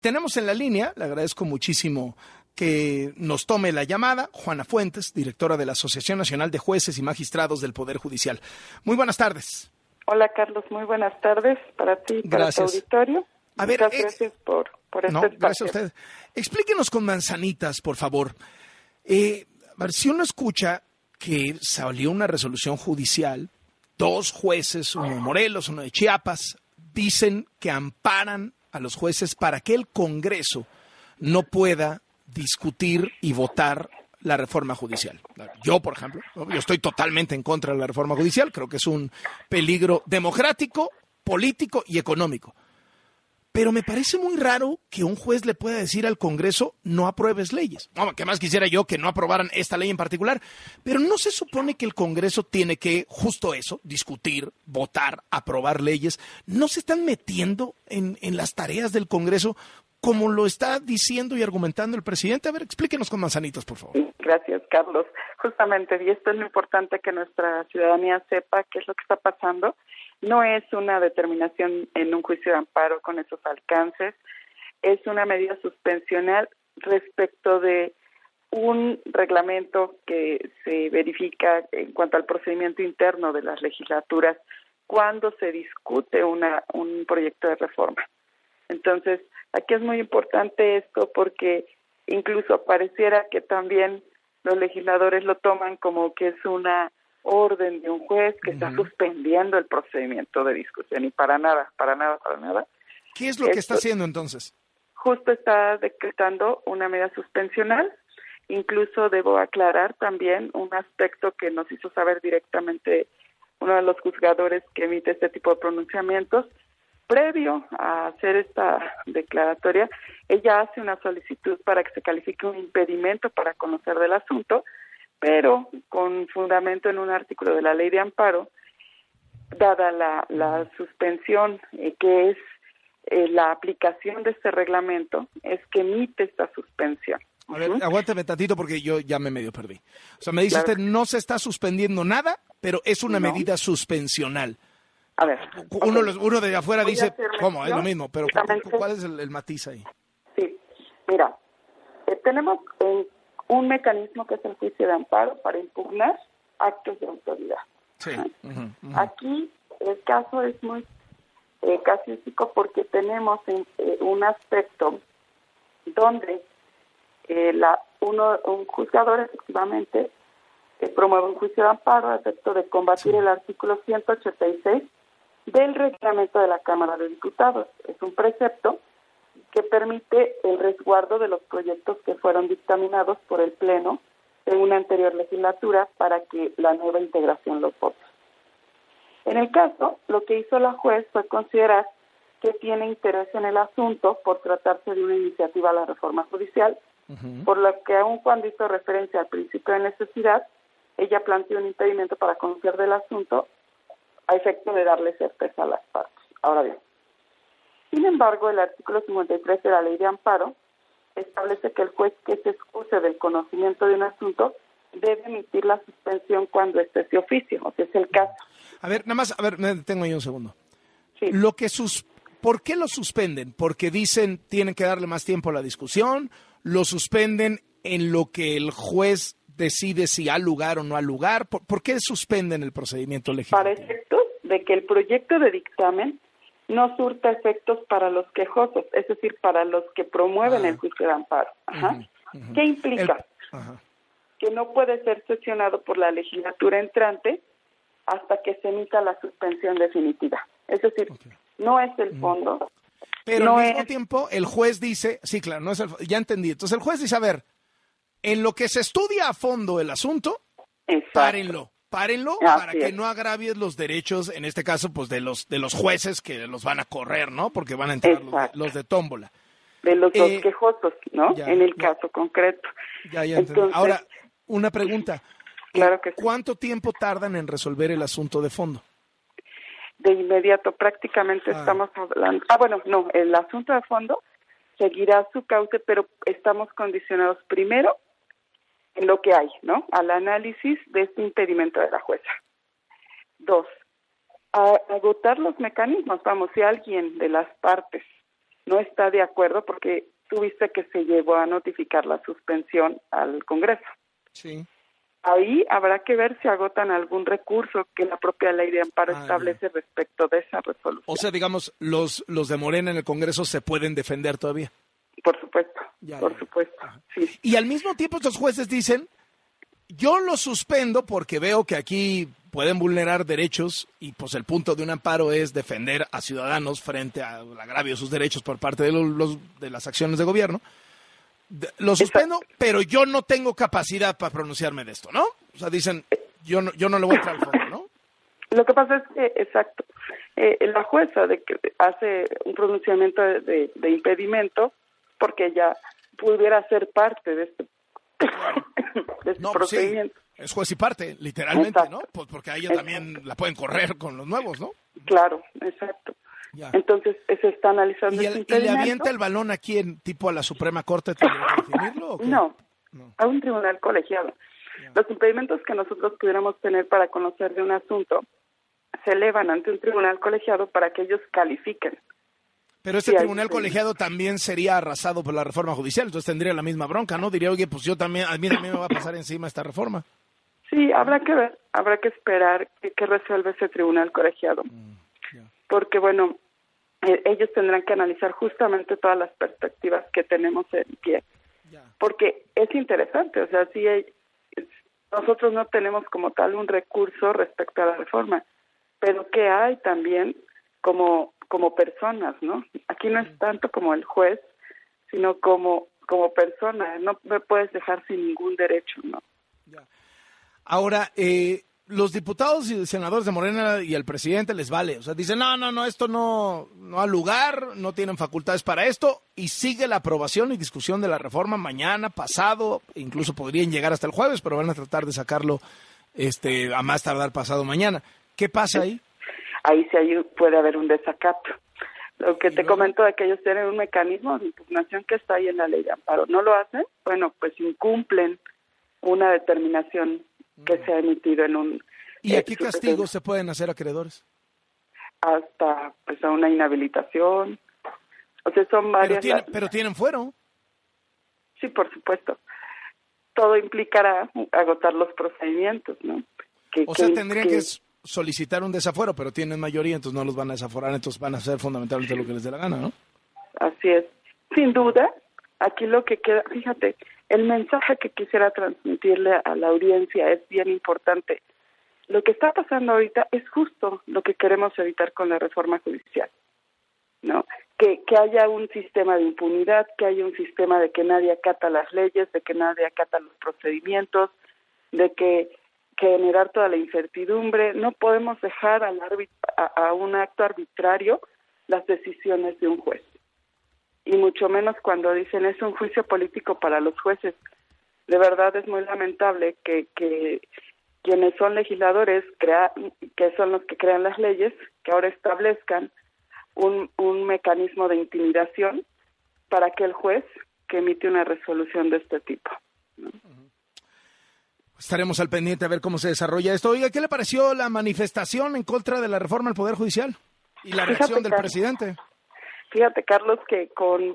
Tenemos en la línea, le agradezco muchísimo que nos tome la llamada, Juana Fuentes, directora de la Asociación Nacional de Jueces y Magistrados del Poder Judicial. Muy buenas tardes. Hola, Carlos, muy buenas tardes para ti y para tu auditorio. Muchas gracias por este espacio. Gracias a usted. Explíquenos con manzanitas, por favor. A ver, si uno escucha que salió una resolución judicial, 2 jueces, uno de Morelos, uno de Chiapas, dicen que amparan a los jueces para que el Congreso no pueda discutir y votar la reforma judicial. Yo, por ejemplo, yo estoy totalmente en contra de la reforma judicial, creo que es un peligro democrático, político y económico. Pero me parece muy raro que un juez le pueda decir al Congreso no apruebes leyes. Bueno, que más quisiera yo que no aprobaran esta ley en particular, pero no se supone que el Congreso tiene que, justo eso, discutir, votar, aprobar leyes. ¿No se están metiendo en las tareas del Congreso como lo está diciendo y argumentando el presidente? A ver, explíquenos con manzanitas, por favor. Gracias, Carlos. Justamente, y esto es lo importante que nuestra ciudadanía sepa qué es lo que está pasando. No es una determinación en un juicio de amparo con esos alcances, es una medida suspensional respecto de un reglamento que se verifica en cuanto al procedimiento interno de las legislaturas cuando se discute un proyecto de reforma. Entonces, aquí es muy importante esto porque incluso pareciera que también los legisladores lo toman como que es una orden de un juez que está suspendiendo el procedimiento de discusión y para nada. ¿Qué es lo que está haciendo entonces? Justo está decretando una medida suspensional. Incluso debo aclarar también un aspecto que nos hizo saber directamente uno de los juzgadores que emite este tipo de pronunciamientos. Previo a hacer esta declaratoria, ella hace una solicitud para que se califique un impedimento para conocer del asunto, pero con fundamento en un artículo de la Ley de Amparo, dada la suspensión, que es la aplicación de este reglamento, es que emite esta suspensión. A ver, aguántame tantito porque yo ya me medio perdí. O sea, me dice usted, no se está suspendiendo nada, pero es una medida suspensional. A ver. Uno de afuera dice, ¿cómo? Es lo mismo, pero ¿cuál es el matiz ahí? Sí, mira, tenemos un mecanismo que es el juicio de amparo para impugnar actos de autoridad. Sí. Aquí el caso es muy casuístico porque tenemos un aspecto donde un juzgador efectivamente promueve un juicio de amparo a efecto de combatir el artículo 186 del reglamento de la Cámara de Diputados. Es un precepto que permite el resguardo de los proyectos que fueron dictaminados por el Pleno de una anterior legislatura para que la nueva integración los vote. En el caso, lo que hizo la juez fue considerar que tiene interés en el asunto por tratarse de una iniciativa a la reforma judicial, por lo que aun cuando hizo referencia al principio de necesidad, ella planteó un impedimento para conocer del asunto a efecto de darle certeza a las partes. Ahora bien, sin embargo, el artículo 53 de la Ley de Amparo establece que el juez que se excuse del conocimiento de un asunto debe emitir la suspensión cuando esté ese oficio, o sea, es el caso. A ver, nada más, me detengo ahí un segundo. Sí. ¿Por qué lo suspenden? ¿Porque dicen tienen que darle más tiempo a la discusión? ¿Lo suspenden en lo que el juez decide si ha lugar o no ha lugar? ¿Por qué suspenden el procedimiento legislativo? Para efectos de que el proyecto de dictamen no surta efectos para los quejosos, es decir, para los que promueven el juicio de amparo. ¿Qué implica? Que no puede ser sesionado por la legislatura entrante hasta que se emita la suspensión definitiva. Es decir, no es el fondo. Pero al mismo tiempo el juez dice, sí, claro, no es ya entendí. Entonces el juez dice, a ver, en lo que se estudia a fondo el asunto, párenlo para que no agravies los derechos, en este caso, pues de los jueces que los van a correr, ¿no? Porque van a entrar los de tómbola. De los dos quejosos, ¿no? En el caso concreto. Ya entendí. Ahora, una pregunta. Claro que sí. ¿Cuánto tiempo tardan en resolver el asunto de fondo? De inmediato, prácticamente estamos hablando... el asunto de fondo seguirá su cauce, pero estamos condicionados primero en lo que hay, ¿no? Al análisis de este impedimento de la jueza. 2, a agotar los mecanismos. Vamos, si alguien de las partes no está de acuerdo porque tuviste que se llevó a notificar la suspensión al Congreso. Sí. Ahí habrá que ver si agotan algún recurso que la propia ley de amparo establece respecto de esa resolución. O sea, digamos, los de Morena en el Congreso se pueden defender todavía. Por supuesto, por supuesto. Sí. Y al mismo tiempo estos jueces dicen, yo lo suspendo porque veo que aquí pueden vulnerar derechos y pues el punto de un amparo es defender a ciudadanos frente al agravio de sus derechos por parte de las acciones de gobierno. Lo suspendo, pero yo no tengo capacidad para pronunciarme de esto, ¿no? O sea, dicen, yo no le voy a entrar al fondo, ¿no? Lo que pasa es que, exacto, la jueza de que hace un pronunciamiento de impedimento porque ella pudiera ser parte de este, procedimiento. Sí, es juez y parte, literalmente, exacto. ¿no? Pues porque a ella también la pueden correr con los nuevos, ¿no? Claro, exacto. Ya. Entonces, se está analizando ¿Y le avienta el balón aquí tipo a la Suprema Corte? ¿Tendría que definirlo o qué? No, a un tribunal colegiado. Ya. Los impedimentos que nosotros pudiéramos tener para conocer de un asunto se elevan ante un tribunal colegiado para que ellos califiquen. Pero este tribunal colegiado también sería arrasado por la reforma judicial, entonces tendría la misma bronca, ¿no? Diría, oye, pues a mí también me va a pasar encima esta reforma. Sí, habrá que ver, habrá que esperar que resuelva ese tribunal colegiado. Porque, bueno, ellos tendrán que analizar justamente todas las perspectivas que tenemos en pie. Porque es interesante, o sea, si nosotros no tenemos como tal un recurso respecto a la reforma, pero que hay también como personas, ¿no? Aquí no es tanto como el juez, sino como persona, no me puedes dejar sin ningún derecho, ¿no? Ahora, los diputados y senadores de Morena y al presidente les vale, o sea, dicen, no, esto no ha lugar, no tienen facultades para esto, y sigue la aprobación y discusión de la reforma mañana, pasado, incluso podrían llegar hasta el jueves, pero van a tratar de sacarlo a más tardar pasado mañana. ¿Qué pasa ahí? Ahí sí puede haber un desacato. Lo que te comento de que ellos tienen un mecanismo de impugnación que está ahí en la ley de amparo. ¿No lo hacen? Bueno, pues incumplen una determinación que se ha emitido en un... ¿Y a qué castigos se pueden hacer acreedores? Hasta pues a una inhabilitación. O sea, son varias... Pero tienen fuero. Sí, por supuesto. Todo implicará agotar los procedimientos, ¿no? Tendrían que solicitar un desafuero, pero tienen mayoría, entonces no los van a desaforar, entonces van a hacer fundamentalmente lo que les dé la gana, ¿no? Así es. Sin duda, aquí lo que queda, fíjate, el mensaje que quisiera transmitirle a la audiencia es bien importante. Lo que está pasando ahorita es justo lo que queremos evitar con la reforma judicial, ¿no? Que haya un sistema de impunidad, que haya un sistema de que nadie acata las leyes, de que nadie acata los procedimientos, de que generar toda la incertidumbre. No podemos dejar a un acto arbitrario las decisiones de un juez. Y mucho menos cuando dicen es un juicio político para los jueces. De verdad es muy lamentable que quienes son legisladores, que son los que crean las leyes, que ahora establezcan un mecanismo de intimidación para aquel juez que emite una resolución de este tipo, ¿no? Estaremos al pendiente a ver cómo se desarrolla esto. Oiga, ¿qué le pareció la manifestación en contra de la reforma al Poder Judicial y la reacción del presidente? Fíjate, Carlos, que con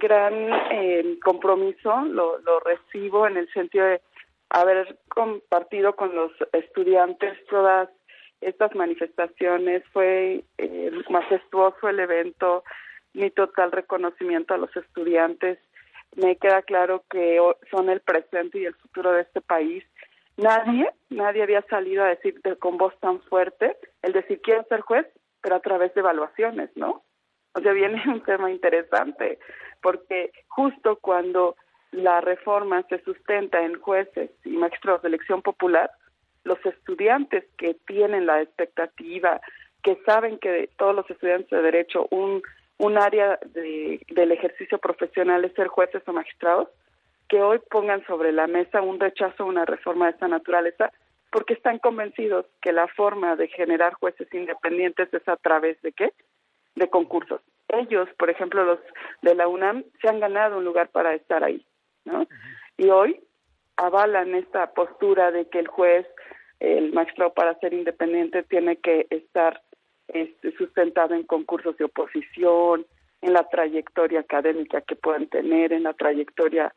gran compromiso lo recibo en el sentido de haber compartido con los estudiantes todas estas manifestaciones. Fue majestuoso el evento, mi total reconocimiento a los estudiantes. Me queda claro que son el presente y el futuro de este país. Nadie había salido a decir con voz tan fuerte el decir quiero ser juez, pero a través de evaluaciones, ¿no? O sea, viene un tema interesante, porque justo cuando la reforma se sustenta en jueces y magistrados de elección popular, los estudiantes que tienen la expectativa, que saben que todos los estudiantes de derecho, un área del ejercicio profesional es ser jueces o magistrados, que hoy pongan sobre la mesa un rechazo a una reforma de esta naturaleza, porque están convencidos que la forma de generar jueces independientes es a través de ¿qué? De concursos. Ellos, por ejemplo, los de la UNAM, se han ganado un lugar para estar ahí, ¿no? Y hoy avalan esta postura de que el juez, el magistrado, para ser independiente tiene que estar sustentado en concursos de oposición, en la trayectoria académica que puedan tener, en la trayectoria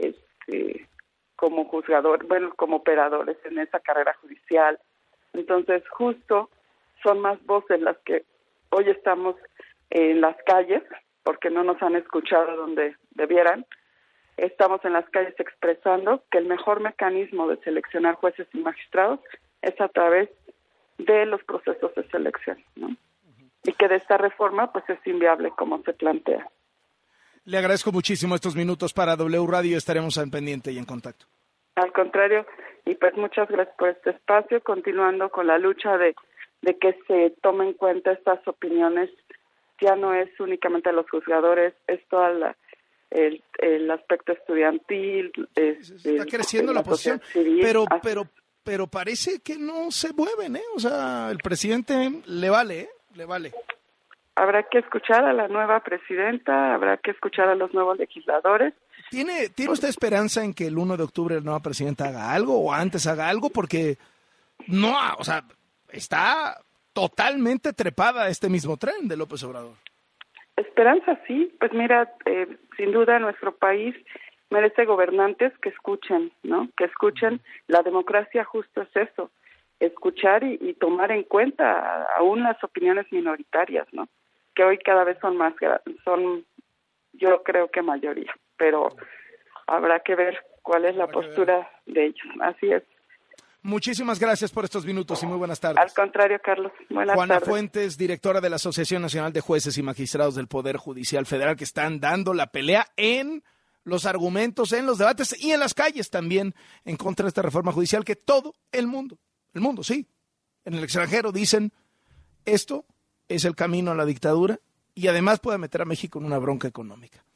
como juzgador, bueno, como operadores en esa carrera judicial. Entonces, justo son más voces las que hoy estamos en las calles, porque no nos han escuchado donde debieran. Estamos en las calles expresando que el mejor mecanismo de seleccionar jueces y magistrados es a través de los procesos de selección, ¿no? Y que de esta reforma pues es inviable como se plantea. Le agradezco muchísimo estos minutos para W Radio, estaremos en pendiente y en contacto. Al contrario, y pues muchas gracias por este espacio, continuando con la lucha de que se tomen en cuenta estas opiniones. Ya no es únicamente los juzgadores, es todo el aspecto estudiantil. Está creciendo la oposición, civil, pero parece que no se mueven, ¿eh? O sea, el presidente le vale. Habrá que escuchar a la nueva presidenta, habrá que escuchar a los nuevos legisladores. ¿Tiene usted esperanza en que el 1 de octubre la nueva presidenta haga algo o antes haga algo? Porque no, o sea, está totalmente trepada este mismo tren de López Obrador. Esperanza sí, pues mira, sin duda nuestro país merece gobernantes que escuchen, ¿no? Que escuchen. La democracia justo es eso, escuchar y tomar en cuenta aún las opiniones minoritarias, ¿no? Que hoy cada vez son yo creo que mayoría, pero habrá que ver cuál es la postura de ellos. Así es. Muchísimas gracias por estos minutos y muy buenas tardes. Al contrario, Carlos. Buenas Juana tardes. Fuentes, directora de la Asociación Nacional de Jueces y Magistrados del Poder Judicial Federal, que están dando la pelea en los argumentos, en los debates y en las calles también en contra de esta reforma judicial que todo el mundo, sí, en el extranjero dicen, esto es el camino a la dictadura y además puede meter a México en una bronca económica.